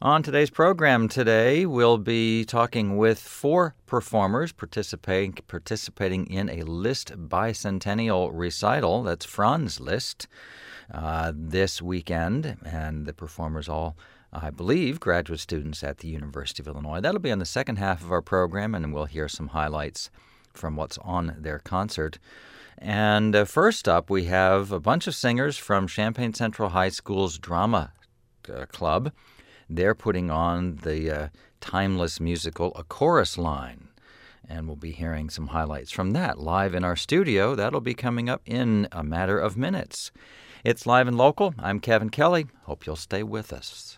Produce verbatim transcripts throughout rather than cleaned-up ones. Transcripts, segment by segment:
On today's program today, we'll be talking with four performers participating participating in a Liszt bicentennial recital. That's Franz Liszt uh, this weekend, and the performers all, I believe, graduate students at the University of Illinois. That'll be on the second half of our program, and we'll hear some highlights from what's on their concert. And uh, first up, we have a bunch of singers from Champaign Central High School's drama uh, club. They're putting on the uh, timeless musical A Chorus Line, and we'll be hearing some highlights from that live in our studio. That'll be coming up in a matter of minutes. It's Live and Local. I'm Kevin Kelly. Hope you'll stay with us.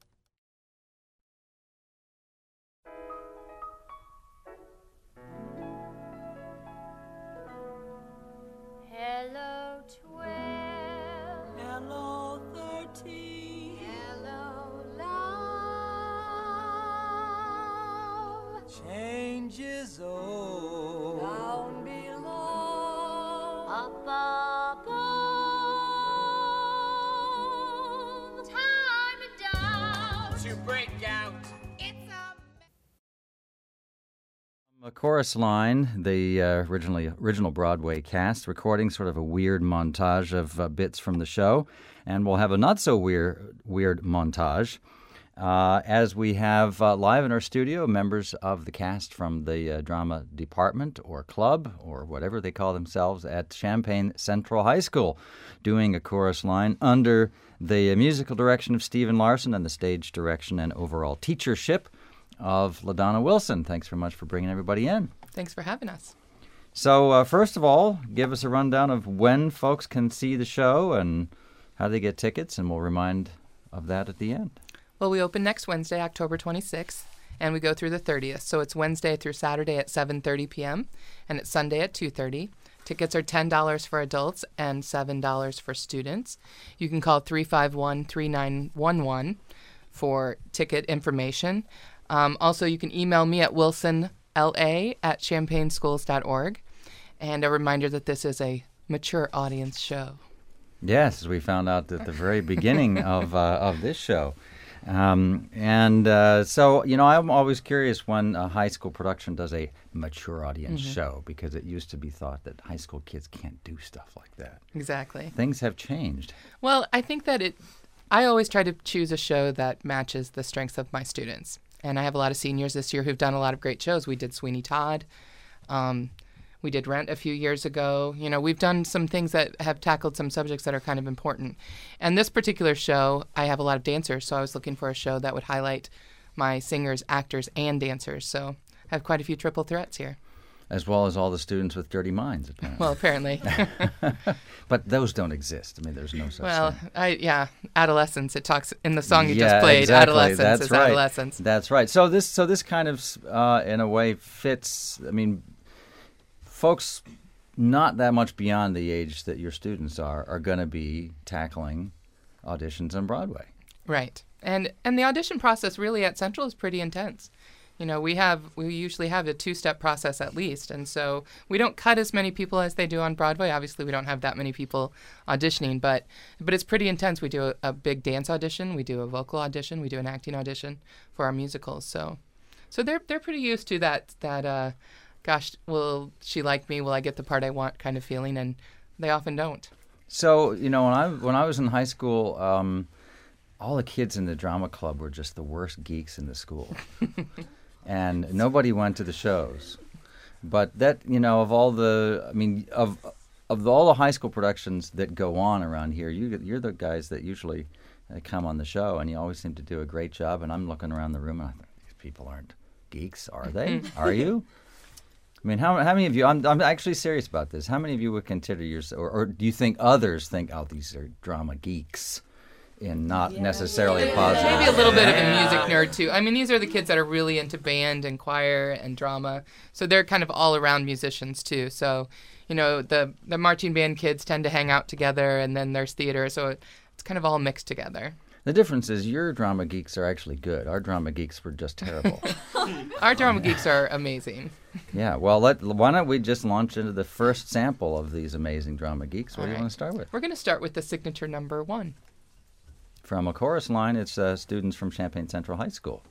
Hello, twelve. Hello, thirteen. Hello, love. Changes old. Down below. Up above. Time down. To break out. It's a... A Chorus Line, the uh, originally original Broadway cast, recording sort of a weird montage of uh, bits from the show, and we'll have a not so weird weird montage uh, as we have uh, live in our studio members of the cast from the uh, drama department or club or whatever they call themselves at Champaign Central High School, doing A Chorus Line under the musical direction of Stephen Larson and the stage direction and overall teachership of LaDonna Wilson. Thanks very much for bringing everybody in. Thanks for having us. So uh, first of all, give us a rundown of when folks can see the show and how they get tickets, and we'll remind of that at the end. Well, we open next Wednesday, October twenty-sixth, and we go through the thirtieth. So it's Wednesday through Saturday at seven thirty p.m., and it's Sunday at two thirty. Tickets are ten dollars for adults and seven dollars for students. You can call three five one, three nine one one for ticket information. Um, also, you can email me at wilsonla at champaign schools dot org. And a reminder that this is a mature audience show. Yes, as we found out at the very beginning of uh, of this show. Um, and uh, so, you know, I'm always curious when a high school production does a mature audience Mm-hmm. show, because it used to be thought that high school kids can't do stuff like that. Exactly. Things have changed. Well, I think that it, I always try to choose a show that matches the strengths of my students. And I have a lot of seniors this year who've done a lot of great shows. We did Sweeney Todd. Um, we did Rent a few years ago. You know, we've done some things that have tackled some subjects that are kind of important. And this particular show, I have a lot of dancers, so I was looking for a show that would highlight my singers, actors, and dancers. So I have quite a few triple threats here. As well as all the students with dirty minds, apparently. Well, apparently. But those don't exist. I mean, there's no such Well, thing. I yeah, adolescence. It talks in the song you Yeah, just played. exactly. Adolescence That's is right. adolescence. That's right. So this, so this kind of, uh, in a way, fits. I mean, folks not that much beyond the age that your students are are going to be tackling auditions on Broadway. Right. And and the audition process really at Central is pretty intense. You know, we have we usually have a two-step process at least, and so we don't cut as many people as they do on Broadway. Obviously, we don't have that many people auditioning, but but it's pretty intense. We do a, a big dance audition, we do a vocal audition, we do an acting audition for our musicals. So so they're they're pretty used to that that uh, gosh, will she like me? Will I get the part I want? Kind of feeling, and they often don't. So you know, when I when I was in high school, um, all the kids in the drama club were just the worst geeks in the school. And nobody went to the shows. But that, you know, of all the, I mean, of of all the high school productions that go on around here, you, you're the guys that usually uh, come on the show, and you always seem to do a great job. And I'm looking around the room, and I think, these people aren't geeks, are they? Are you? I mean, how how many of you, I'm I'm actually serious about this, how many of you would consider yourself, or, or do you think others think, oh, these are drama geeks? In not necessarily positive. Maybe a little bit of a music nerd too. I mean, these are the kids that are really into band and choir and drama, so they're kind of all-around musicians too. So, you know, the the marching band kids tend to hang out together, and then there's theater, so it, it's kind of all mixed together. The difference is your drama geeks are actually good. Our drama geeks were just terrible. Our drama geeks are amazing. Yeah, well, let, why don't we just launch into the first sample of these amazing drama geeks? What All do you right. want to start with? We're going to start with the signature number one. From a chorus line, it's uh, students from Champaign Central High School.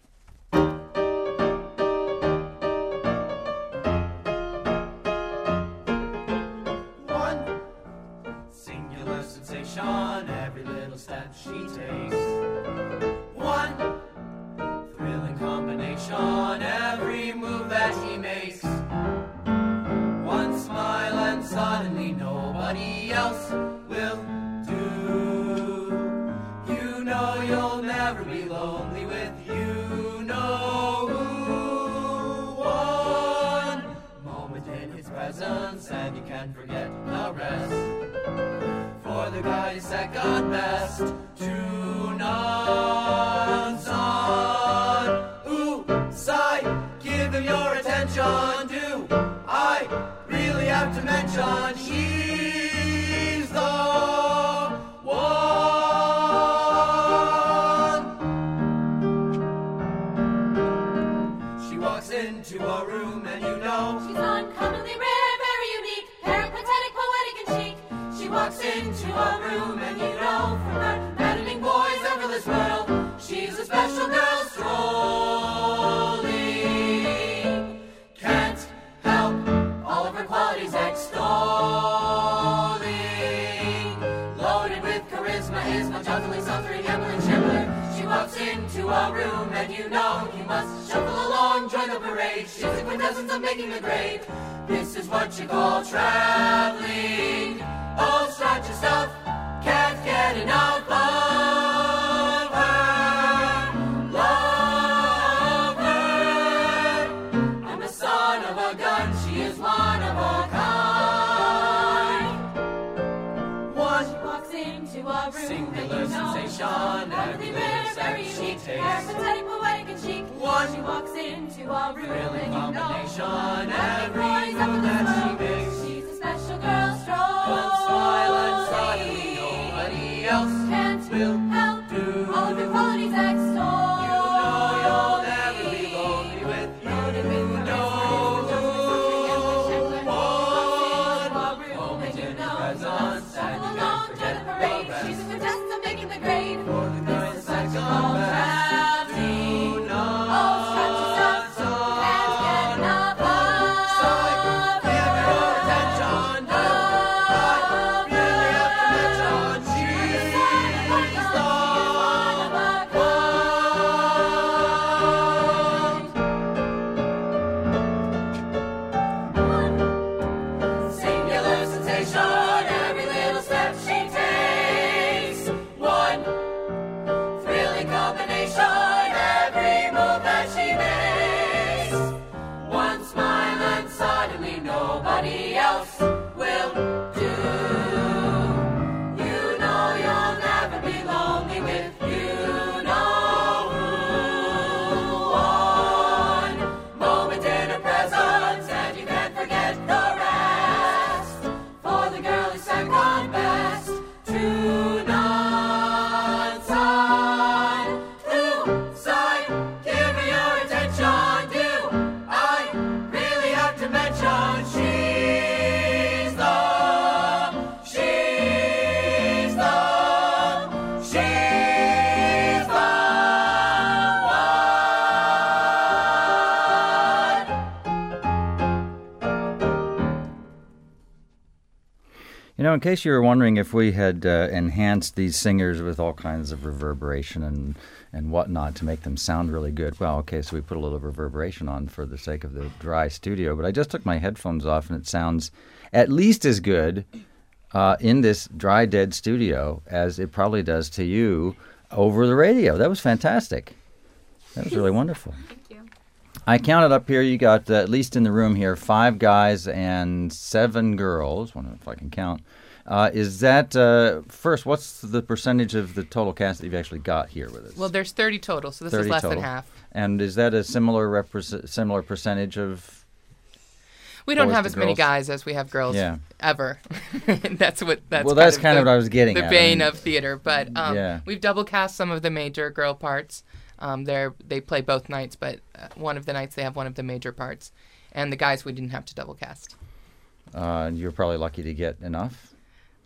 One singular sensation, every little step she takes. One thrilling combination, every move that he makes. One smile and suddenly nobody else will do. You know you'll never be lonely with you know who. One moment in his presence and you can't forget the rest. For the guy is second best to none's on. Ooh, sigh, give him your attention. Do I really have to mention she's the one? She walks into a room and you know She's uncommonly rare, very unique, peripatetic, poetic, and chic. she walks into a room and you know from her maddening boy's effortless world she's a special girl strolling. Can't help all of her qualities extolling. Loaded with charisma is my jauntily suffering Emily Schindler. She walks into a room and you know you must shuffle along, join the parade. She's the quintessence of making the grade. This is what you call traveling. Oh, stretch yourself, can't get enough of her. Love her. I'm the son of a gun, she is one of a kind. One She walks into a room singular and you know sensation, every uncommonly rare, little very step she unique, takes. peripatetic, poetic, and chic. One She walks into a room thrilling and you know combination, nothing every boys move up in that this she world. makes. She's a special girl strolling. One smile and suddenly nobody else Can't will help do. all of your qualities extol. You know you'll never be lonely with Loaded with you know charisma, one room moment and you in know presence and you Shuffle can't along, join forget the the parade. rest. She's a quintessence of making the grade. For the guy is second All best traveling. to none. Oh, stretch yourself, can't get enough So of give your attention to I really have to mention she's the one. Singular sensation, every little step she takes. One thrilling combination, every move that she makes. One smile and suddenly nobody else will do. You know you'll never be lonely with you know who. One moment in her presence and you can't forget the rest. For the girl is second best to none's on. Ooh, sigh, give her your attention. Do I really have to mention she's the, she's the, she's the one. You know, in case you were wondering if we had uh, enhanced these singers with all kinds of reverberation and, and whatnot to make them sound really good, well, okay, so we put a little reverberation on for the sake of the dry studio, but I just took my headphones off and it sounds at least as good uh, in this dry, dead studio as it probably does to you over the radio. That was fantastic. That was really wonderful. Thank you. I counted up here, you got, uh, at least in the room here, five guys and seven girls. Wonder if I can count. Uh, is that, uh, first, what's the percentage of the total cast that you've actually got here with us? Well, there's thirty total, so this thirty is less total. than half. And is that a similar repres- similar percentage of... We don't boys have to as many girls? guys as we have girls Yeah. ever. that's what that's Well, that's kind kind of of the, what I was getting the at. I bane mean- of theater. But um, Yeah. we've double cast some of the major girl parts. Um, they're they play both nights, but uh, one of the nights they have one of the major parts, and the guys we didn't have to double cast. Uh, you're probably lucky to get enough.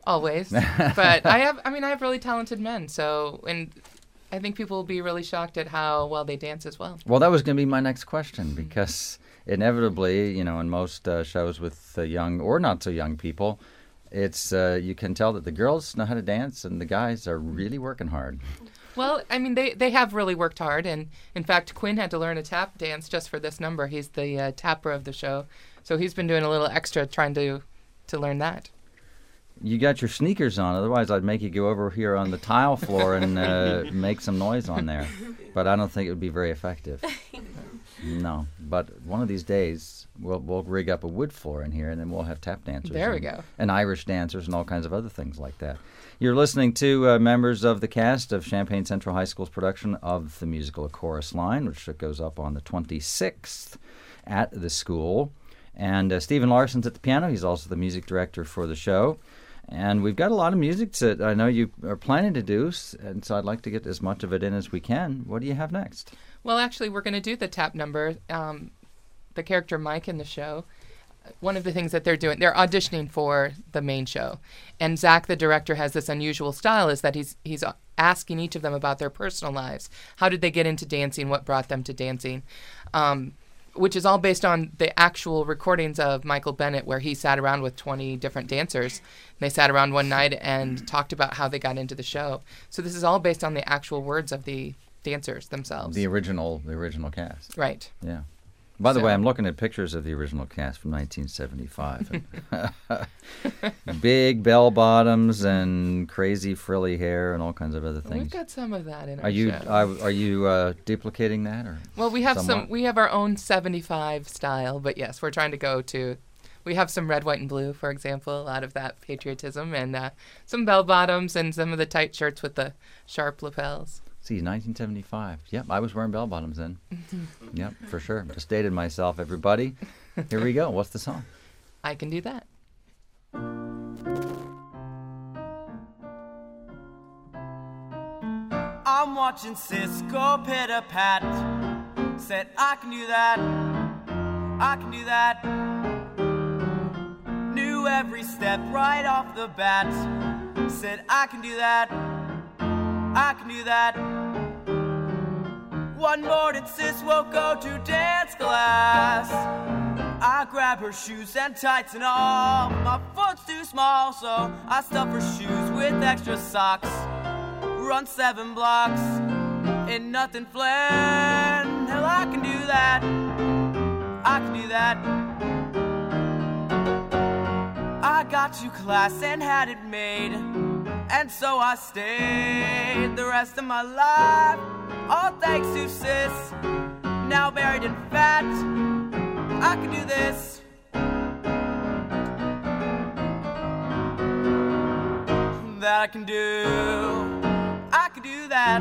always. But I have, I mean, I have really talented men. So, and I think people will be really shocked at how well they dance as well. Well, that was going to be my next question, because inevitably, you know, in most uh, shows with uh, young or not so young people, it's uh, you can tell that the girls know how to dance and the guys are really working hard. Well, I mean, they, they have really worked hard. And in fact, Quinn had to learn a tap dance just for this number. He's the uh, tapper of the show. So he's been doing a little extra trying to, to learn that. You got your sneakers on, otherwise I'd make you go over here on the tile floor and uh, make some noise on there. But I don't think it would be very effective. No, but one of these days we'll we'll rig up a wood floor in here, and then we'll have tap dancers. There we and, go. And Irish dancers and all kinds of other things like that. You're listening to uh, members of the cast of Champaign Central High School's production of the musical A Chorus Line, which goes up on the twenty-sixth at the school. And uh, Stephen Larson's at the piano. He's also the music director for the show. And we've got a lot of music that I know you are planning to do, and so I'd like to get as much of it in as we can. What do you have next? Well, actually, we're going to do the tap number. Um, the character Mike in the show, one of the things that they're doing, they're auditioning for the main show. And Zach, the director, has this unusual style, is that he's he's asking each of them about their personal lives. How did they get into dancing? What brought them to dancing? Um, which is all based on the actual recordings of Michael Bennett, where he sat around with twenty different dancers. They sat around one night and talked about how they got into the show. So this is all based on the actual words of the dancers themselves. The original, the original cast. Right. Yeah. By the So- way, I'm looking at pictures of the original cast from nineteen seventy-five. Big bell bottoms and crazy frilly hair and all kinds of other We've things. got some of that in our Are you show. are, are you uh, duplicating that, or? Well, we have somewhat? some. We have our own seventy-five style, but yes, we're trying to go to. We have some red, white, and blue, for example, a lot of that patriotism, and uh, some bell bottoms and some of the tight shirts with the sharp lapels. See, nineteen seventy-five. Yep, I was wearing bell bottoms then. Yep, for sure. Just dated myself, everybody. Here we go. What's the song? I can do that. I'm watching Cisco pitter-pat. Said I can do that, I can do that. Knew every step right off the bat. Said I can do that, I can do that. One morning sis will go to dance class. I grab her shoes and tights and all. My foot's too small, so I stuff her shoes with extra socks. Run seven blocks in nothing flan. Hell, I can do that, I can do that. I got to class and had it made, and so I stayed the rest of my life. All thanks to sis, now buried in fat. I can do this. That I can do. I can do that.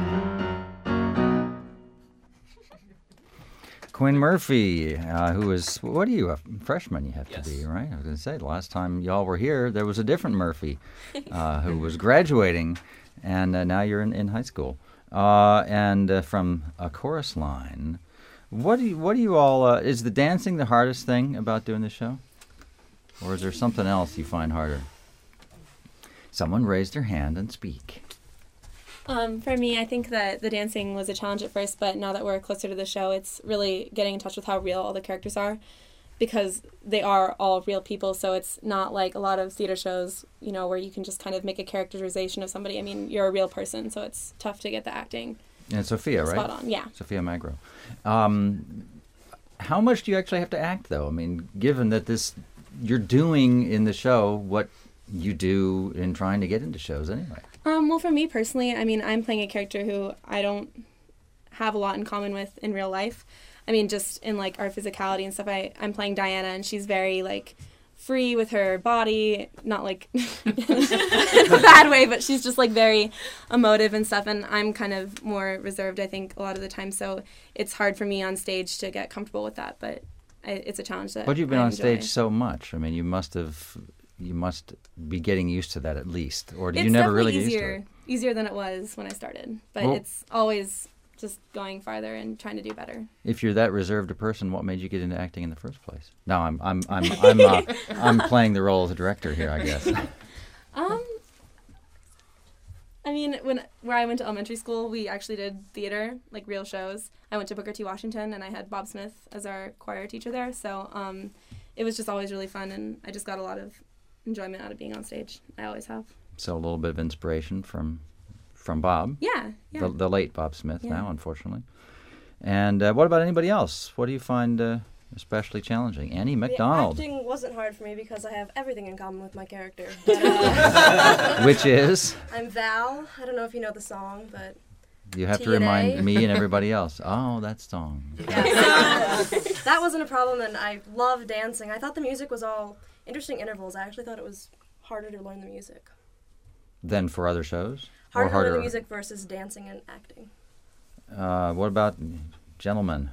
Quinn Murphy, uh, who is, what are you, a freshman you have Yes. to be, right? I was going to say, the last time y'all were here, there was a different Murphy uh, who was graduating, and uh, now you're in, in high school. Uh, and uh, from A Chorus Line, what do you, what do you all, uh, is the dancing the hardest thing about doing the show? Or is there something else you find harder? Someone raise their hand and speak. Um, for me, I think that the dancing was a challenge at first, but now that we're closer to the show, it's really getting in touch with how real all the characters are, because they are all real people, so it's not like a lot of theater shows, you know, where you can just kind of make a characterization of somebody. I mean, you're a real person, so it's tough to get the acting And Sophia, right? spot on. Yeah. Sophia Magro. Um, how much do you actually have to act, though? I mean, given that this, you're doing in the show what you do in trying to get into shows anyway. Um, well, for me personally, I mean, I'm playing a character who I don't have a lot in common with in real life. I mean, just in, like, our physicality and stuff, I, I'm playing Diana, and she's very, like, free with her body, not, like, in a bad way, but she's just, like, very emotive and stuff, and I'm kind of more reserved, I think, a lot of the time, so it's hard for me on stage to get comfortable with that, but I, it's a challenge that But you've been I on enjoy. stage so much. I mean, you must have, you must be getting used to that at least. Or do It's you never definitely really get used to easier, it? easier than it was when I started, but Well- it's always just going farther and trying to do better. If you're that reserved a person, what made you get into acting in the first place? No, I'm I'm I'm I'm uh, I'm playing the role of the director here, I guess. Um, I mean, when where I went to elementary school, we actually did theater, like real shows. I went to Booker T. Washington, and I had Bob Smith as our choir teacher there. So um, it was just always really fun, and I just got a lot of enjoyment out of being on stage. I always have. So a little bit of inspiration from from Bob. Yeah, yeah. The, the late Bob Smith Yeah. now, unfortunately. And uh, what about anybody else? What do you find uh, especially challenging? Annie McDonald. The acting wasn't hard for me because I have everything in common with my character. But, uh, Which is? I'm Val. I don't know if you know the song, but You have to T N A. remind me and everybody else. Oh, that song. yeah, so that wasn't a problem, and I love dancing. I thought the music was all interesting intervals. I actually thought it was harder to learn the music. Then for other shows? Harder or to harder? learn the music versus dancing and acting. Uh, what about gentlemen?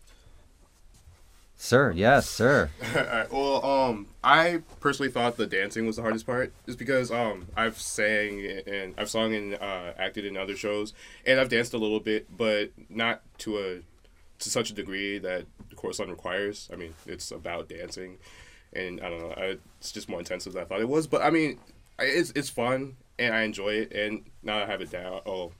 Sir, yes, sir. Alright, well, um, I personally thought the dancing was the hardest part, just because um, I've sang and I've sung and uh, acted in other shows, and I've danced a little bit, but not to a to such a degree that the chorus line requires. I mean, it's about dancing, and I don't know, I, it's just more intensive than I thought it was. But I mean, I- it's it's fun and I enjoy it, and now I have it down. Oh,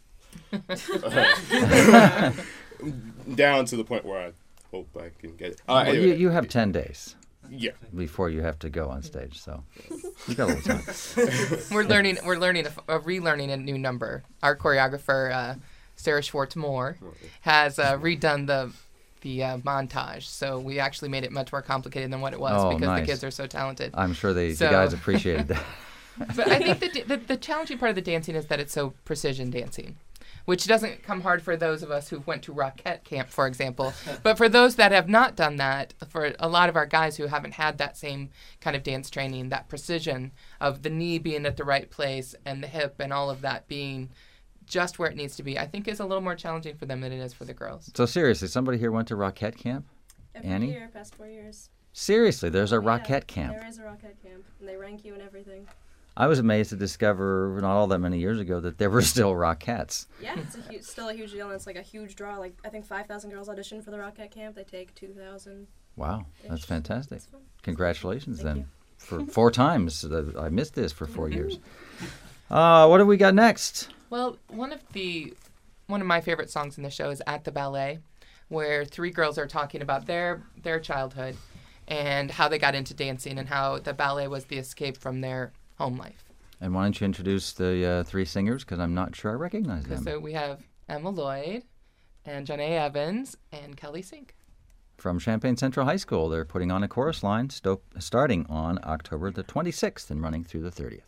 down to the point where I hope I can get it. Uh, Well, anyway, you, you have ten days yeah. before you have to go on stage, so you got a little time. We're learning. We're learning a, a relearning a new number. Our choreographer, uh, Sarah Schwartz Moore, has uh, redone the the uh, montage. So we actually made it much more complicated than what it was Oh, because nice. the kids are so talented. I'm sure they, So- the guys appreciated that. But I think the, the the challenging part of the dancing is that it's so precision dancing, which doesn't come hard for those of us who went to Rockette Camp, for example. But for those that have not done that, for a lot of our guys who haven't had that same kind of dance training, that precision of the knee being at the right place and the hip and all of that being just where it needs to be, I think is a little more challenging for them than it is for the girls. So seriously, somebody here went to Rockette Camp? Every Annie? year, past four years. Seriously, there's a Yeah, Rockette Camp. There is a Rockette Camp, and they rank you and everything. I was amazed to discover not all that many years ago that there were still Rockettes. Yeah, it's a hu- still a huge deal, and it's like a huge draw. Like I think five thousand girls audition for the Rockette Camp. They take two thousand. Wow, that's Ish. fantastic. It's fun. Congratulations Thank then. you. For four times. Uh, I missed this for four years. Uh, what do we got next? Well, one of the one of my favorite songs in the show is At the Ballet, where three girls are talking about their their childhood and how they got into dancing and how the ballet was the escape from their home life. And why don't you introduce the uh, three singers? Because I'm not sure I recognize them. So we have Emma Lloyd and Janae Evans and Kelly Sink. From Champaign Central High School, they're putting on a chorus line sto- starting on October the twenty-sixth and running through the thirtieth.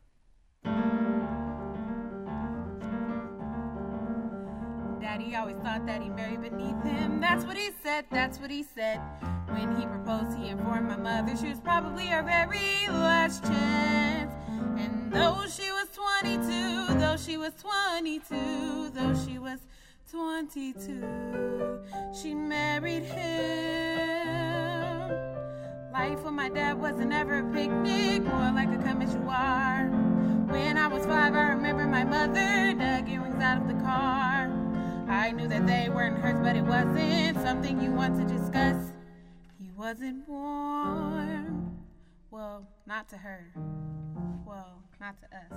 Daddy always thought that he buried beneath him. That's what he said, that's what he said. When he proposed, he informed my mother she was probably our very last chance. And though she was twenty-two, though she was twenty-two, though she was twenty-two, she married him. Life with my dad wasn't ever a picnic, more like a come as you are. When I was five, I remember my mother dug earrings out of the car. I knew that they weren't hers, but it wasn't something you want to discuss. He wasn't warm. Well, not to her. Well, not to us.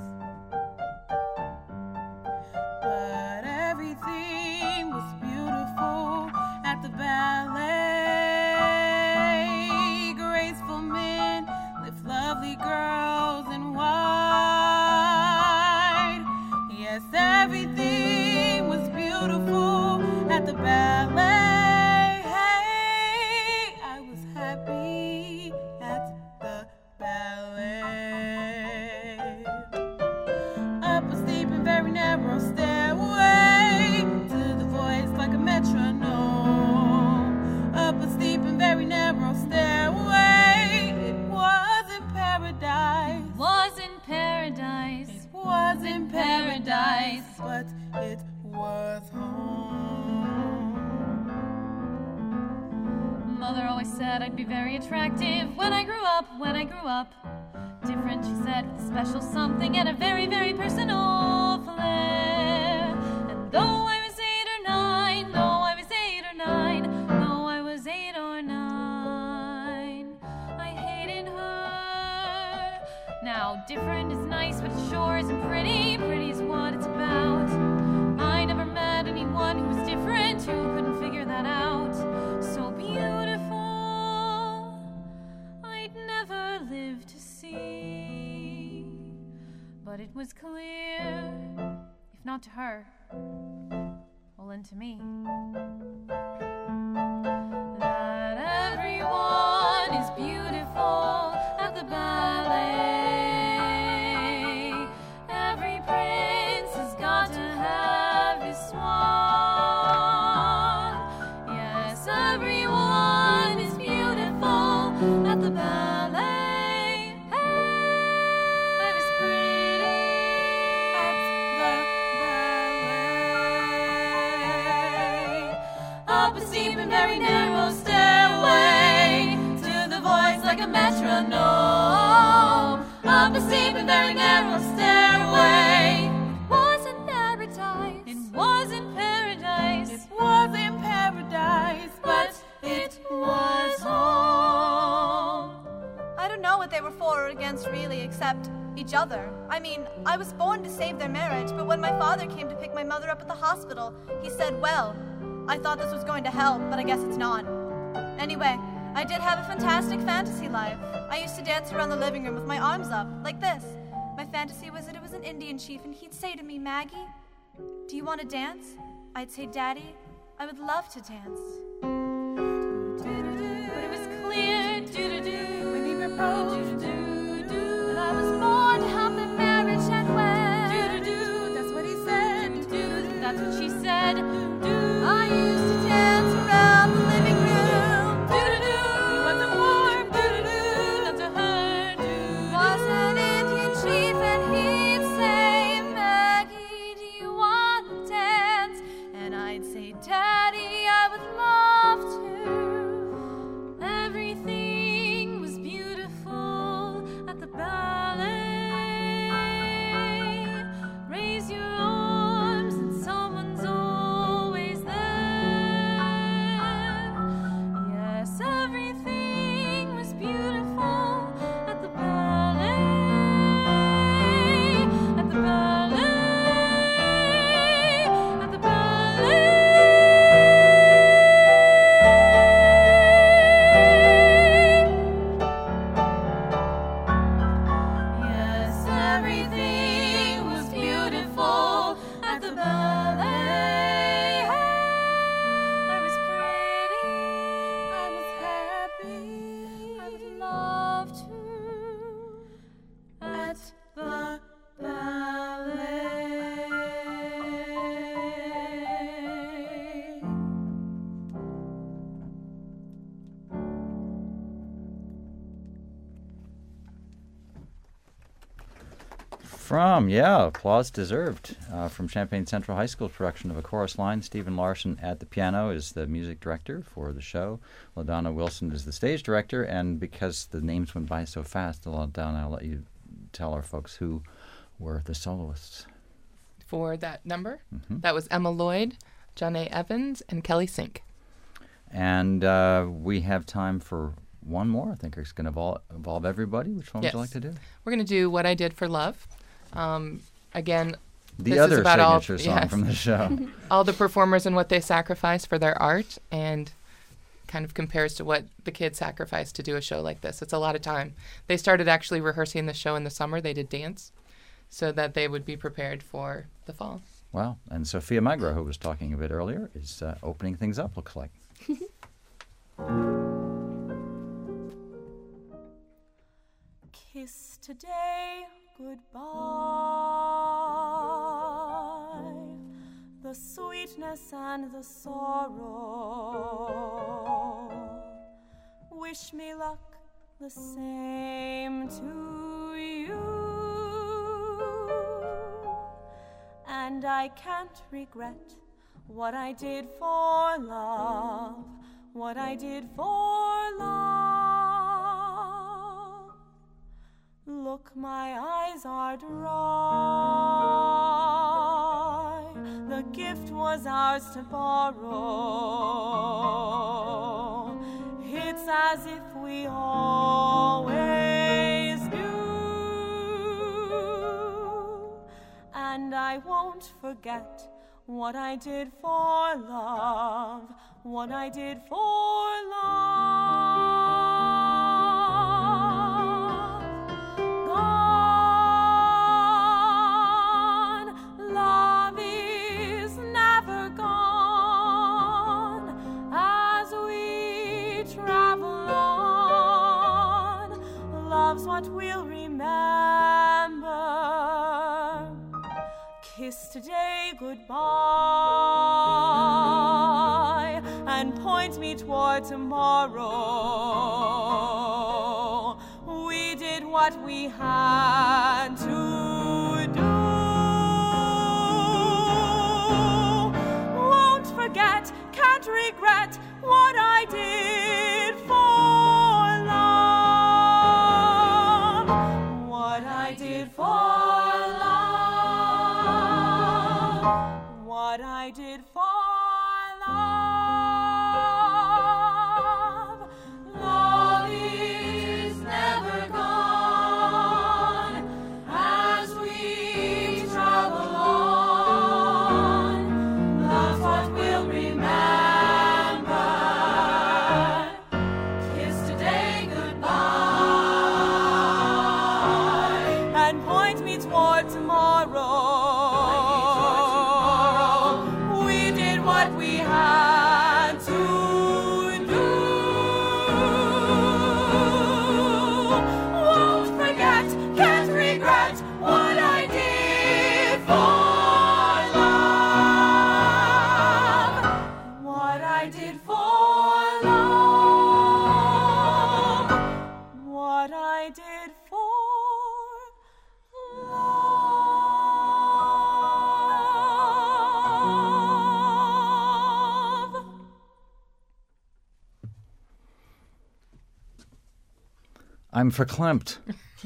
But everything was beautiful at the ballet. Graceful men lift lovely girls in white. Yes, everything was beautiful at the ballet. Hey, I was happy at the ballet. Up a steep and very narrow stairway to the voice like a metronome. Up a steep and very narrow stairway. It was in paradise. Was in paradise. It was in Paradise. but it was home. Mother always said I'd be very attractive when I grew up, when I grew up. Different, she said, with a special something and a very, very personal flair. And though I was eight or nine, though I was eight or nine, though I was eight or nine, I hated her. Now, different is nice, but it sure isn't pretty. Pretty is it was clear, if not to her, well, then to me, that everyone is beautiful at the ballet. Every prince has got to have his swan. Yes, everyone is beautiful at the ballet. I was pretty at the ballet. Up a steep and very narrow stairway to the voice like a metronome. Up a steep and very narrow stairway. It wasn't paradise. It wasn't paradise. It wasn't paradise, but it was home. I don't know what they were for or against really, except each other. I mean, I was born to save their marriage, but when my father came to pick my mother up at the hospital, he said, well, I thought this was going to help, but I guess it's not. Anyway, I did have a fantastic fantasy life. I used to dance around the living room with my arms up, like this. My fantasy was that it was an Indian chief, and he'd say to me, Maggie, do you want to dance? I'd say, Daddy, I would love to dance. But it was clear, do-do-do, when he proposed, do-do-do, that I was born to help their marriage end well. Do-do-do, that's what he said, do-do-do, that's what she said, do. I used to dance around the living room, do-do-do, he wasn't warm, do-do-do, not to her, do-do. Was an Indian chief, and he'd say, Maggie, do you want to dance? And I'd say, Daddy, I would love to. Everything was beautiful at the ballet. Raise your arms and someone's always there. Yes, everything was beautiful at the ballet. At the ballet. At the ballet. Yes, everything was beautiful at the ballet. I was pretty, I was happy, I would love to at the ballet. From, yeah, applause deserved. Uh, from Champaign Central High School's production of A Chorus Line, Stephen Larson at the piano is the music director for the show. LaDonna Wilson is the stage director, and because the names went by so fast, LaDonna, I'll let you tell our folks who were the soloists. For that number, Mhm. that was Emma Lloyd, John A. Evans, and Kelly Sink. And uh, we have time for one more. I think it's going to involve, involve everybody. Which one Yes. would you like to do? We're going to do What I Did for Love. Um, again, The this other is about all, signature song yes, from the show. all the performers and what they sacrifice for their art, and kind of compares to what the kids sacrifice to do a show like this. It's a lot of time. They started actually rehearsing the show in the summer. They did dance so that they would be prepared for the fall. Wow. And Sophia Magro, who was talking a bit earlier, is uh, opening things up, looks like. Kiss today goodbye, the sweetness and the sorrow. Wish me luck the same to you, and I can't regret what I did for love, what I did for love. Look, my eyes are dry. The gift was ours to borrow. It's as if we always knew. And I won't forget what I did for love, what I did for love. God goodbye and point me toward tomorrow. We did what we had to do. Won't forget, can't regret what I did for love. What I did for love. What I did for love. Love is never gone as we travel on. That's what we'll remember. Kiss today goodbye and point me toward tomorrow. We did what we had to do. Won't forget, can't regret what I did for love. What I did for love. What I did for love. I'm verklempt.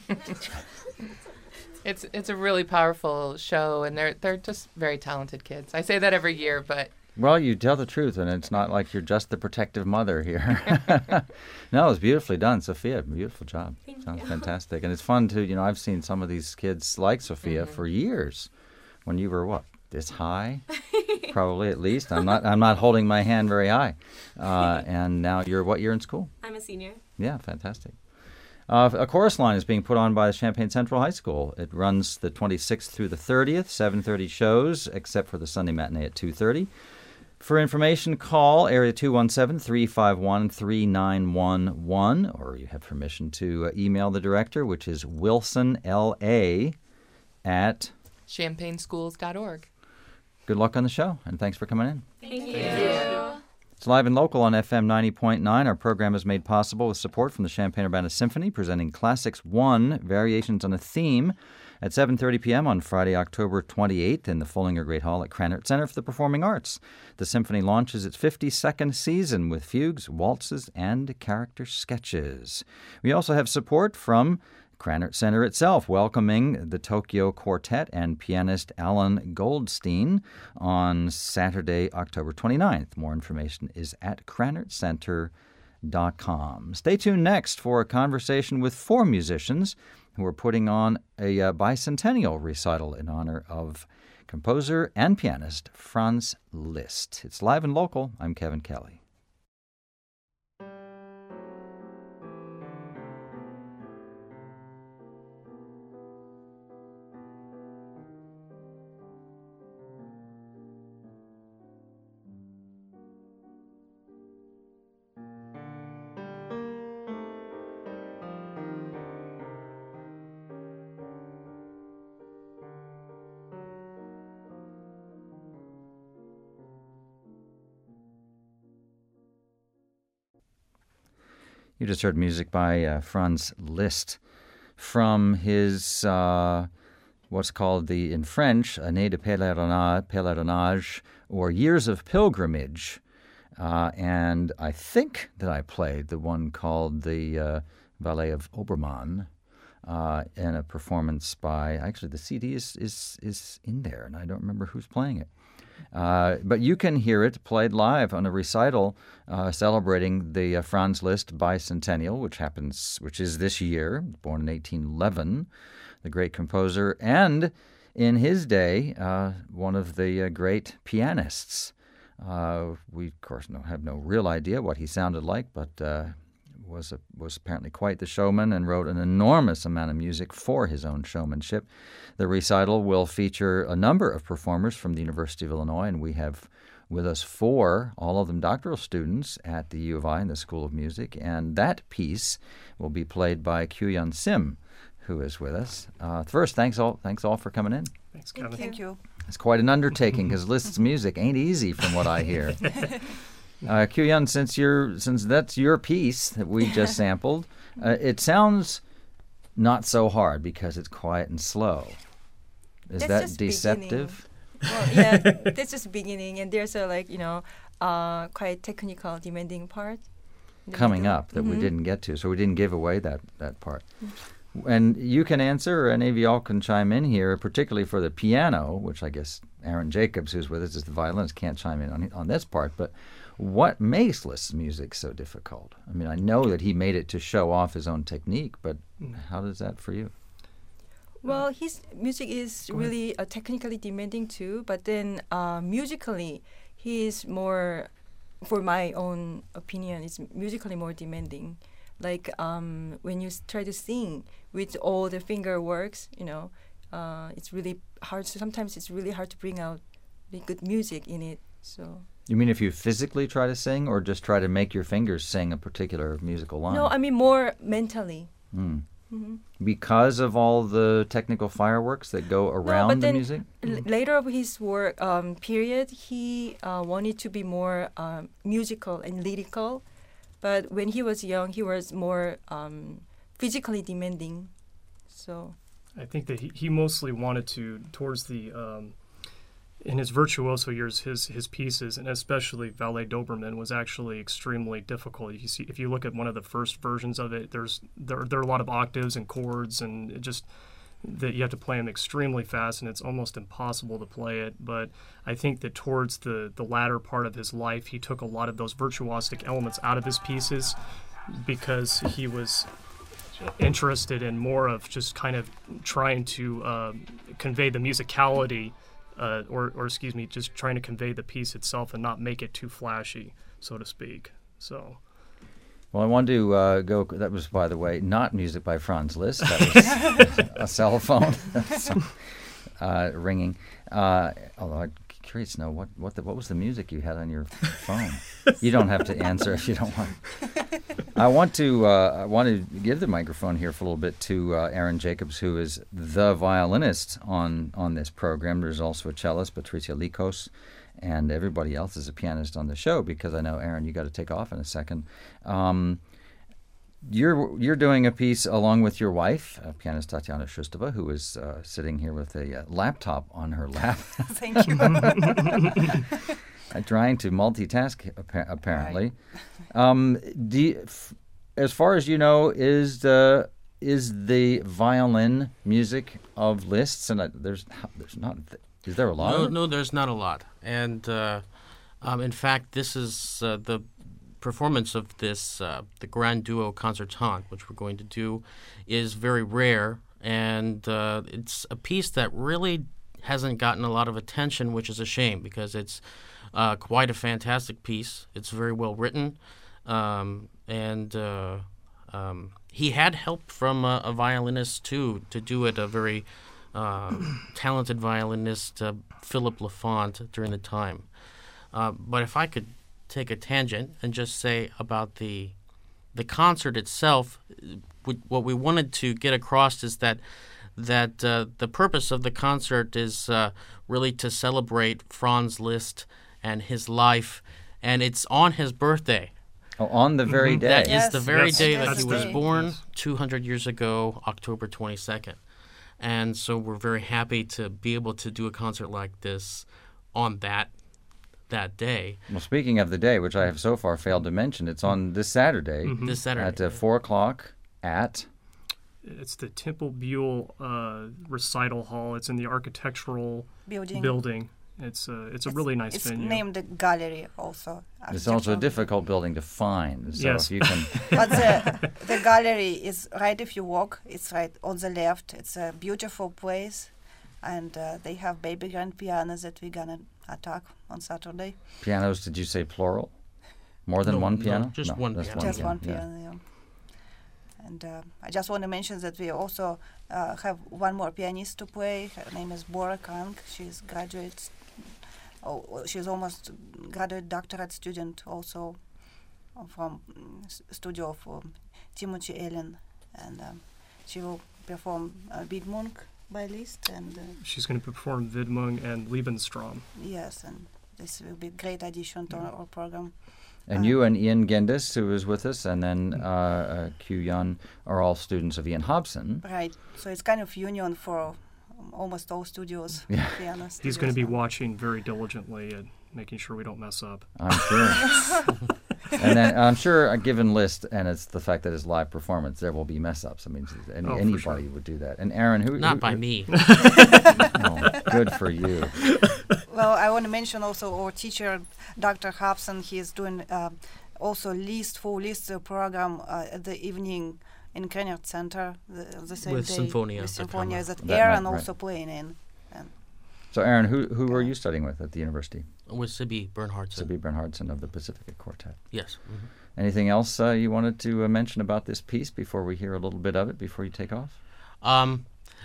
It's it's a really powerful show, and they're they're just very talented kids. I say that every year, but Well, you tell the truth, and it's not like you're just the protective mother here. No, it's beautifully done, Sophia. Beautiful job. Thank Sounds you. fantastic, and it's fun to you know. I've seen some of these kids like Sophia Mm-hmm. for years. When you were what, this high, probably at least. I'm not. I'm not holding my hand very high. Uh, and now you're what year in school? I'm a senior. Yeah, fantastic. Uh, a chorus line is being put on by Champaign Central High School. It runs the twenty-sixth through the thirtieth, seven thirty shows, except for the Sunday matinee at two thirty. For information, call area two one seven, three five one, three nine one one, or you have permission to uh, email the director, which is wilsonla at... champaign schools dot org. Good luck on the show, and thanks for coming in. Thank, Thank you. you. It's live and local on F M ninety point nine. Our program is made possible with support from the Champaign Urbana Symphony, presenting Classics one, Variations on a Theme, at seven thirty p.m. on Friday, October twenty-eighth in the Follinger Great Hall at Krannert Center for the Performing Arts. The symphony launches its fifty-second season with fugues, waltzes, and character sketches. We also have support from Krannert Center itself, welcoming the Tokyo Quartet and pianist Alan Goldstein on Saturday, October twenty-ninth. More information is at krannert center dot com. Stay tuned next for a conversation with four musicians who are putting on a uh, bicentennial recital in honor of composer and pianist Franz Liszt. It's live and local. I'm Kevin Kelly. You just heard music by uh, Franz Liszt from his, uh, what's called the, in French, Année de Pèlerinage, Pèlerinage, or Years of Pilgrimage. Uh, and I think that I played the one called the uh, Ballet of Obermann uh, in a performance by, actually the C D is, is, is in there, and I don't remember who's playing it. Uh, but you can hear it played live on a recital uh, celebrating the uh, Franz Liszt bicentennial, which happens, which is this year, born in eighteen eleven, the great composer, and in his day, uh, one of the uh, great pianists. Uh, we, of course, no, have no real idea what he sounded like, but uh, was a, was apparently quite the showman and wrote an enormous amount of music for his own showmanship. The recital will feature a number of performers from the University of Illinois, and we have with us four, all of them doctoral students at the U of I in the School of Music, and that piece will be played by Kyuhyun Sim, who is with us. Uh, first, thanks all, thanks all for coming in. Thanks, Kevin. Thank you. It's quite an undertaking because Liszt's music ain't easy from what I hear. uh, Kyuhyun, since you're since that's your piece that we just sampled, uh, it sounds not so hard because it's quiet and slow. Is That's that just deceptive? Well, yeah, that's just beginning, and there's a like you know, uh, quite technical, demanding part in the Coming middle. up that Mhm. we didn't get to, so we didn't give away that that part. And you can answer, or any of y'all can chime in here, particularly for the piano, which I guess Aaron Jacobs, who's with us as the violinist, can't chime in on, on this part. But what makes Liszt's music so difficult? I mean, I know that he made it to show off his own technique, but how does that for you? Well, his music is really uh, technically demanding too, but then uh, musically, he is more, for my own opinion, is musically more demanding. Like um, when you s- try to sing with all the finger works, you know, uh, it's really hard. So sometimes it's really hard to bring out the good music in it. So You mean if you physically try to sing, or just try to make your fingers sing a particular musical line? no, I mean more mentally. Hmm. Mhm. Because of all the technical fireworks that go around but the then music? l- later of his work um, period, he uh, wanted to be more um, musical and lyrical. But when he was young, he was more um, physically demanding. So I think that he, he mostly wanted to, towards the, um, in his virtuoso years, his his pieces, and especially Valet Doberman, was actually extremely difficult. You see, if you look at one of the first versions of it, there's there there are a lot of octaves and chords, and it just that you have to play them extremely fast, and it's almost impossible to play it. But I think that towards the the latter part of his life, he took a lot of those virtuosic elements out of his pieces because he was interested in more of just kind of trying to um, convey the musicality, uh, or, or excuse me, just trying to convey the piece itself and not make it too flashy, so to speak. So. Well, I wanted to uh, go. That was, by the way, not music by Franz Liszt. That was a cell phone so, uh, ringing. Uh, although I'm curious to know what what, the, what was the music you had on your phone. You don't have to answer if you don't want. I want to uh, I want to give the microphone here for a little bit to uh, Aaron Jacobs, who is the violinist on on this program. There's also a cellist, Patricia Likos. And everybody else is a pianist on the show, because I know, Aaron, you got to take off in a second. Um, you're you're doing a piece along with your wife, uh, pianist Tatiana Shustova, who is uh, sitting here with a uh, laptop on her lap. Thank you. uh, trying to multitask, appa- apparently. Um, do you, f- as far as you know, is the is the violin music of Liszt's, and uh, there's there's not. Th- Is there a lot? No, of it? no, there's not a lot. And uh, um, in fact, this is uh, the performance of this, uh, the Grand Duo Concertante, which we're going to do, is very rare. And uh, it's a piece that really hasn't gotten a lot of attention, which is a shame, because it's uh, quite a fantastic piece. It's very well written. Um, and uh, um, he had help from a, a violinist, too, to do it, a very... Uh, talented violinist, uh, Philip Lafont, during the time. Uh, but if I could take a tangent and just say about the the concert itself, w- what we wanted to get across is that that uh, the purpose of the concert is uh, really to celebrate Franz Liszt and his life, and it's on his birthday. Oh, on the very Mm-hmm. day. That Yes. is the very Yes. day that That's he was the- born, yes. two hundred years ago, October twenty-second. And so we're very happy to be able to do a concert like this on that that day. Well, speaking of the day, which I have so far failed to mention, it's on this Saturday. Mhm. This Saturday, At uh, four o'clock at... It's the Temple Buell uh, Recital Hall. It's in the architectural Building. building. It's a, it's a really nice it's venue. named the gallery also. It's also a difficult building to find. So Yes. if you can... But the, the gallery is right if you walk. It's right on the left. It's a beautiful place. And uh, they have baby grand pianos that we're going to attack on Saturday. Pianos, did you say plural? More than No, one no, piano? just one that's piano. Just one yeah. piano, yeah. And uh, I just want to mention that we also uh, have one more pianist to play. Her name is Bora Kang. She's graduate. Oh, well, she's almost graduate doctorate student also from mm, s- studio of um, Timothy Allen, and um, she will perform uh, Big Monk by Liszt, and uh, she's going to perform Widmung and Lebenstraum. yes, and this will be a great addition to our, our program. And you and Ian Gendis, who is with us, and then uh, uh, Q Yun are all students of Ian Hobson. Right, so it's kind of union for um, almost all studios. Yeah. piano He's studios. going to be watching very diligently and making sure we don't mess up. I'm sure. And then I'm sure, uh, given Liszt, and it's the fact that it's live performance, there will be mess ups. I mean, any, Oh, for anybody sure. would do that. And Aaron, who? Not who, by who- me. Oh, good for you. Well, I want to mention also our teacher, Doctor Hobson. He is doing uh, also Liszt, full Liszt uh, program uh, at the evening in Krennert Center the, the same With day. Symphonia With at Symphonia Hammer. that That Aaron night, right. also playing in. And So, Aaron, who who were you studying with at the university? With Sibi Bernhardsen. Sibi Bernhardsen of the Pacific Quartet. Yes. Mhm. Anything else uh, you wanted to uh, mention about this piece before we hear a little bit of it before you take off? Um,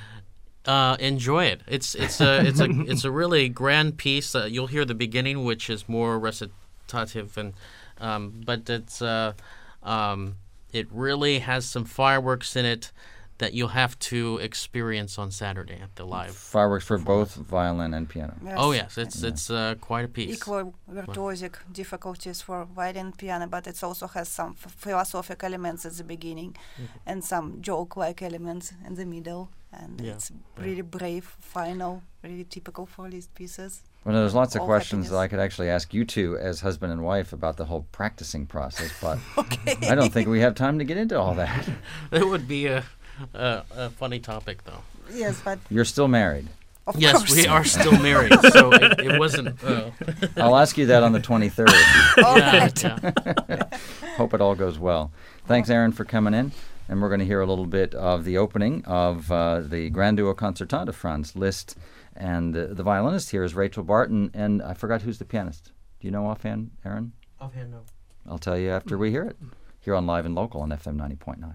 uh, enjoy it. It's it's a it's a it's a really grand piece. Uh, you'll hear the beginning, which is more recitative, and um, but it's uh, um, it really has some fireworks in it that you'll have to experience on Saturday at the live. Fireworks for both violin and piano. Yes. Oh yes, it's Yeah. it's uh, quite a piece. equal virtuosic difficulties for violin and piano, but it also has some f- philosophic elements at the beginning and some joke-like elements in the middle. And Yeah, it's yeah. really brave, final, really typical for Liszt pieces. Well, there's lots of All questions that happiness. I could actually ask you two as husband and wife about the whole practicing process, but I don't think we have time to get into all that. It would be a, a a funny topic, though. Yes, but You're still married. of Yes, course. we are still married, so it, it wasn't. Uh, I'll ask you that on the twenty-third. All yeah, right. yeah. Hope it all goes well. Thanks, Aaron, for coming in. And we're going to hear a little bit of the opening of uh, the Grand Duo Concertante of Franz Liszt. And uh, the violinist here is Rachel Barton. And I forgot who's the pianist. Do you know offhand, Aaron? Offhand, no. I'll tell you after we hear it. Here on Live and Local on F M ninety point nine.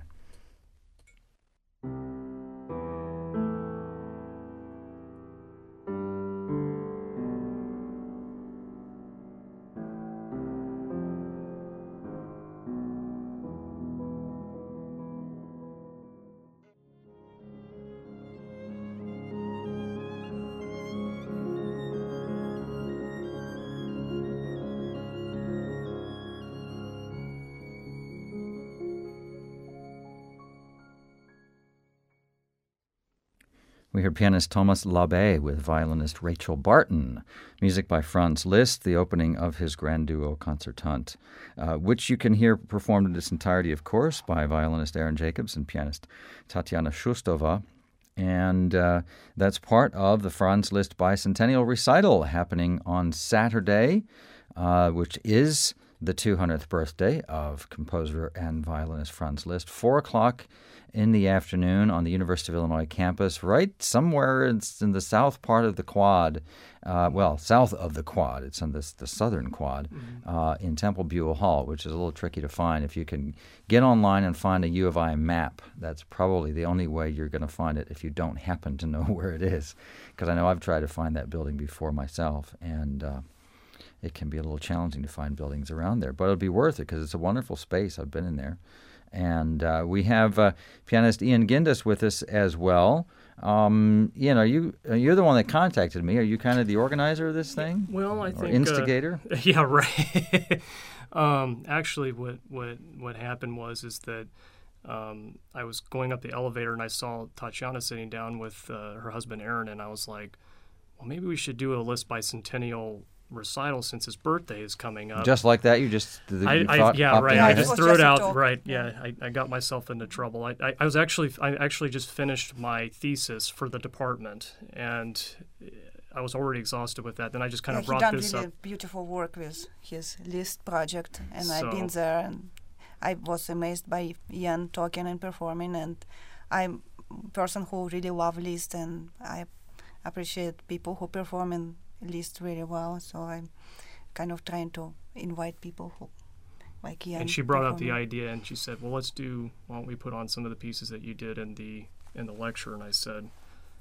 We hear pianist Thomas Labbé with violinist Rachel Barton. Music by Franz Liszt, the opening of his Grand Duo Concertante, uh, which you can hear performed in its entirety, of course, by violinist Aaron Jacobs and pianist Tatiana Shustova. And uh, that's part of the Franz Liszt Bicentennial Recital happening on Saturday, uh, which is the two hundredth birthday of composer and violinist Franz Liszt. Four o'clock in the afternoon on the University of Illinois campus, right somewhere it's in the south part of the quad, uh, well, south of the quad. It's on this, the southern quad Mm-hmm. uh, in Temple Buell Hall, which is a little tricky to find. If you can get online and find a U of I map, that's probably the only way you're going to find it if you don't happen to know where it is. Because I know I've tried to find that building before myself, and uh, it can be a little challenging to find buildings around there. But it'll be worth it because it's a wonderful space. I've been in there. And uh, we have uh, pianist Ian Gendis with us as well. Um, Ian, are you uh, you're the one that contacted me? Are you kind of the organizer of this thing? Well, I or think instigator. Uh, yeah, right. um, actually, what what what happened was is that um, I was going up the elevator and I saw Tatiana sitting down with uh, her husband Aaron, and I was like, well, maybe we should do a Liszt Bicentennial recital since his birthday is coming up. Just like that, you just the, I, you I, thought yeah, popped right. in I your just head? threw it out. talk. Right. Yeah, I, I got myself into trouble. I, I, I was actually I actually just finished my thesis for the department, and I was already exhausted with that. Then I just kind yeah, of he brought done this really up. beautiful work with his Liszt project, and I've been So- there, and I was amazed by Ian talking and performing, and I'm a person who really love Liszt, and I appreciate people who perform in Liszt really well. So I'm kind of trying to invite people who like Ian. And she brought up the performing. idea, and she said, "Well, let's do. Why don't we put on some of the pieces that you did in the in the lecture?" And I said,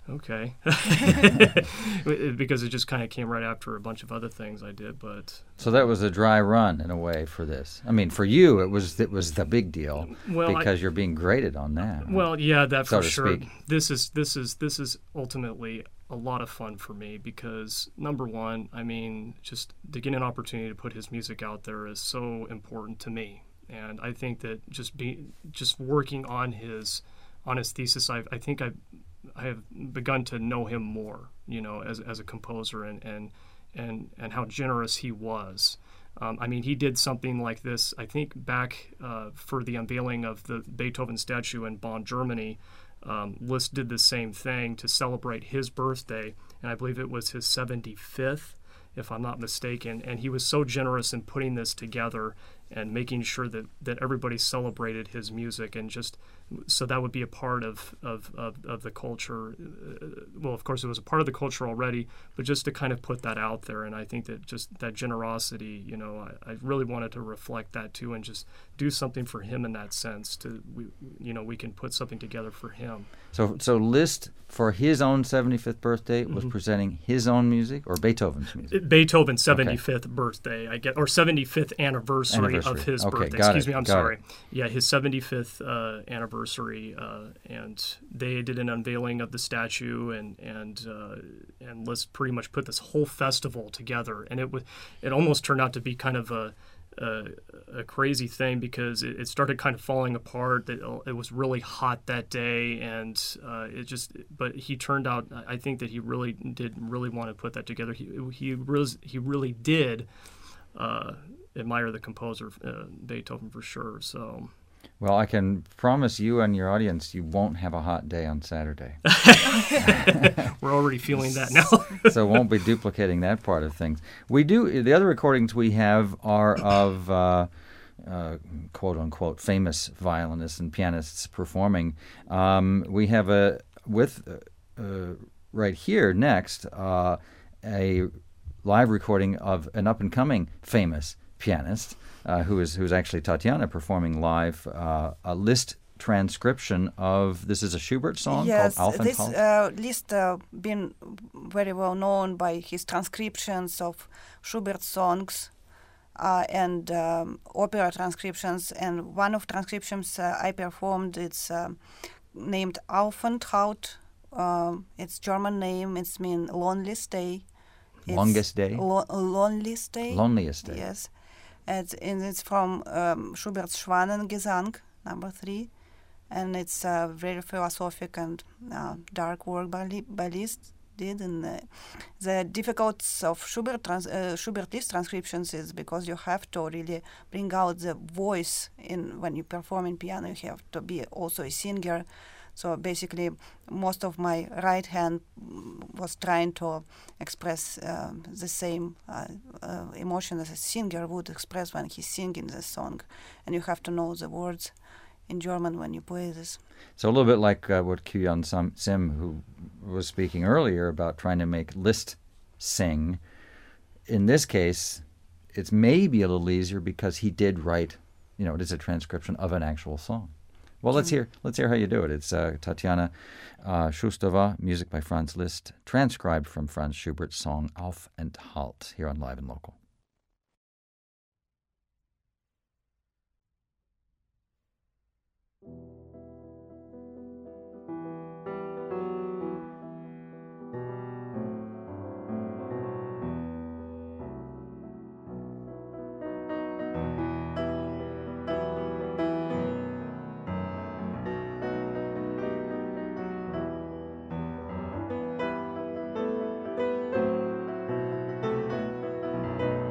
Okay. Because it just kind of came right after a bunch of other things I did, but so that was a dry run in a way for this. I mean, for you, it was it was the big deal well, because I, you're being graded on that. Well, yeah, that so for sure. Speak. This is this is this is ultimately a lot of fun for me because number one, I mean, just to get an opportunity to put his music out there is so important to me, and I think that just be just working on his on his thesis, I I think I. I have begun to know him more, you know, as as a composer and and and, and how generous he was. Um, I mean, he did something like this, I think, back uh, for the unveiling of the Beethoven statue in Bonn, Germany. Um, Liszt did the same thing to celebrate his birthday, and I believe it was his seventy-fifth, if I'm not mistaken. And he was so generous in putting this together and making sure that, that everybody celebrated his music, and just so that would be a part of, of, of, of the culture. Uh, well, of course, it was a part of the culture already, but just to kind of put that out there. And I think that just that generosity, you know, I, I really wanted to reflect that too, and just do something for him in that sense. To we, you know, we can put something together for him. So, so Liszt for his own seventy-fifth birthday was mm-hmm. presenting his own music or Beethoven's music. Beethoven's seventy-fifth okay. birthday, I get, or seventy-fifth anniversary, anniversary. of his okay, birthday. Got Excuse it, me, I'm got sorry. It. Yeah, his seventy-fifth uh, anniversary, uh, and they did an unveiling of the statue, and and uh, and Liszt pretty much put this whole festival together, and it was it almost turned out to be kind of a a, a crazy thing because it, it started kind of falling apart. It, it was really hot that day, and uh, it just. But he turned out. I think that he really did really want to put that together. He he really he really did uh, admire the composer uh, Beethoven for sure. So. Well, I can promise you and your audience you won't have a hot day on Saturday. We're already feeling that now. So won't be duplicating that part of things. We do. The other recordings we have are of uh, uh, quote-unquote famous violinists and pianists performing. Um, we have a, with uh, uh, right here next, uh, a live recording of an up-and-coming famous pianist, Uh, who is who's actually Tatiana performing live uh, a Liszt transcription of this is a Schubert song yes, called this Aufenthalt. uh, Liszt uh, been very well known by his transcriptions of Schubert songs uh, and um, opera transcriptions. And one of transcriptions uh, I performed, it's uh, named Aufenthalt. Um, it's German name. It's mean loneliest day. It's Longest day. Lo- loneliest day. Loneliest day. Yes. It's, and it's from um, Schubert's Schwanengesang, number three, and it's a very philosophic and uh, dark work by, Li- by Liszt did. And uh, the difficulties of Schubert trans- uh, Schubert Liszt transcriptions is because you have to really bring out the voice in when you perform in piano. You have to be also a singer. So basically, most of my right hand was trying to express uh, the same uh, uh, emotion as a singer would express when he's singing the song. And you have to know the words in German when you play this. So a little bit like uh, what Kyun Sim, who was speaking earlier about trying to make Liszt sing. In this case, it's maybe a little easier because he did write, you know, it is a transcription of an actual song. Well, let's hear let's hear how you do it. It's uh, Tatiana uh, Shustova, music by Franz Liszt, transcribed from Franz Schubert's song Aufenthalt, here on Live and Local. Thank you.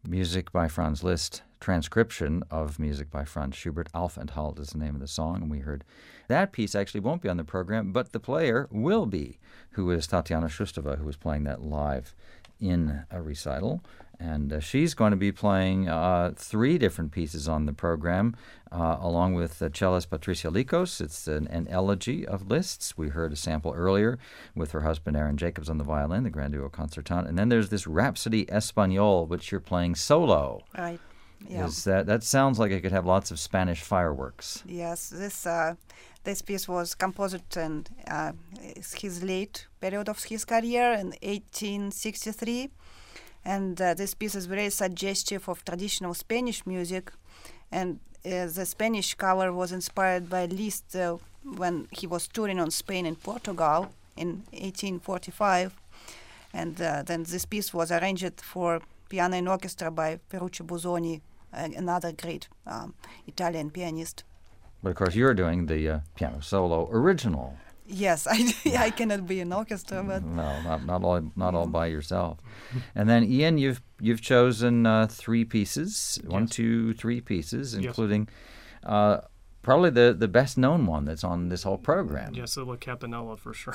music by Franz Liszt, transcription of music by Franz Schubert. Aufenthalt is the name of the song, and we heard that piece actually won't be on the program, but the player will be, who is Tatiana Shustova, who is playing that live in a recital. And uh, she's going to be playing uh, three different pieces on the program, uh, along with uh, cellist Patricia Likos. It's an, an elegy of Liszt's. We heard a sample earlier with her husband Aaron Jacobs on the violin, the Grand Duo Concertante. And then there's this Rhapsody Espagnole, which you're playing solo. Right. Yeah. Is that, that sounds like it could have lots of Spanish fireworks. Yes, this uh, this piece was composed in uh, his late period of his career in eighteen sixty-three. And uh, this piece is very suggestive of traditional Spanish music. And uh, the Spanish cover was inspired by Liszt uh, when he was touring on Spain and Portugal in eighteen forty-five. And uh, then this piece was arranged for piano and orchestra by Ferruccio Busoni, uh, another great um, Italian pianist. But of course, you're doing the uh, piano solo original. Yes, I, I cannot be an orchestra, but no, not not all not all by yourself. And then Ian, you've you've chosen uh, three pieces, yes. one, two, three pieces, including yes. uh, probably the, the best known one that's on this whole program. Yes, the La Campanella for sure.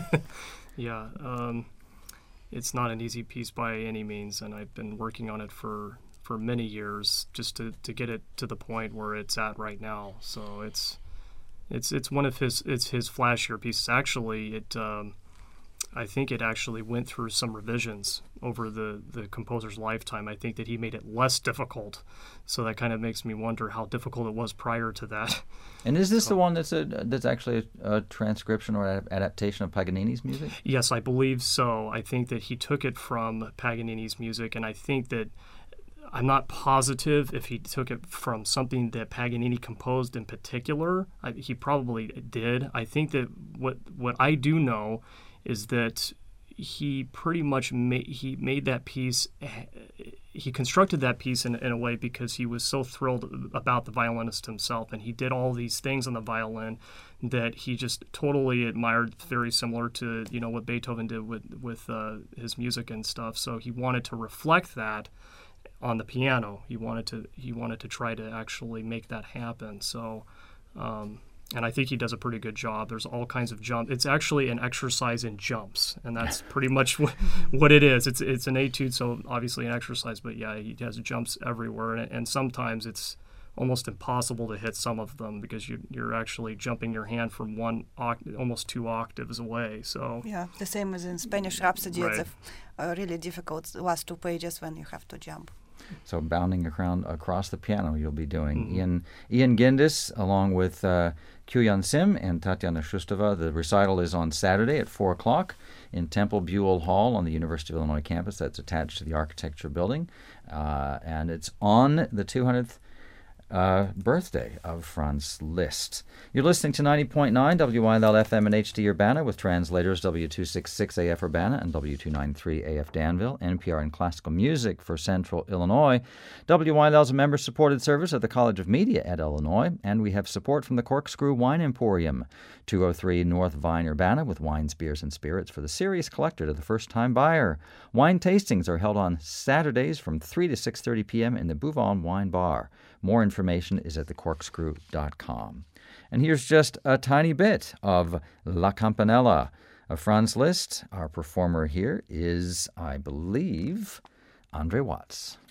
yeah, um, it's not an easy piece by any means, and I've been working on it for. for many years just to, to get it to the point where it's at right now. So it's it's it's one of his it's his flashier pieces. Actually, it um, I think it actually went through some revisions over the, the composer's lifetime. I think that he made it less difficult. So that kind of makes me wonder how difficult it was prior to that. And is this so, the one that's a that's actually a, a transcription or ad- adaptation of Paganini's music? Yes, I believe so. I think that he took it from Paganini's music, and I think that I'm not positive if he took it from something that Paganini composed in particular. I, he probably did. I think that what what I do know is that he pretty much made he made that piece. He constructed that piece in, in a way because he was so thrilled about the violinist himself, and he did all these things on the violin that he just totally admired. Very similar to you know what Beethoven did with with uh, his music and stuff. So he wanted to reflect that on the piano. He wanted to he wanted to try to actually make that happen. So, um, and I think he does a pretty good job. There's all kinds of jumps. It's actually an exercise in jumps, and that's pretty much what, what it is. It's it's an etude, so obviously an exercise, but yeah, he has jumps everywhere, and, and sometimes it's almost impossible to hit some of them because you, you're actually jumping your hand from one oct- almost two octaves away. So yeah, the same as in Spanish Rhapsody. Right. It's a, a really difficult last two pages when you have to jump. So bounding around across the piano you'll be doing. Mm-hmm. Ian Ian Gindis along with uh, Kyuhyun Sim and Tatiana Shustova. The recital is on Saturday at four o'clock in Temple Buell Hall on the University of Illinois campus. That's attached to the architecture building. Uh, and it's on the two hundredth Uh, birthday of Franz Liszt. You're listening to ninety point nine W I L L F M and H D Urbana with translators W two sixty-six A F Urbana and W two ninety-three A F Danville, N P R and classical music for Central Illinois. W I L L is a member-supported service of the College of Media at Illinois, and we have support from the Corkscrew Wine Emporium, two oh three North Vine, Urbana, with wines, beers, and spirits for the serious collector to the first-time buyer. Wine tastings are held on Saturdays from three to six thirty p.m. in the Bouvon Wine Bar. More information is at the corkscrew dot com. And here's just a tiny bit of La Campanella of Franz Liszt. Our performer here is, I believe, Andre Watts.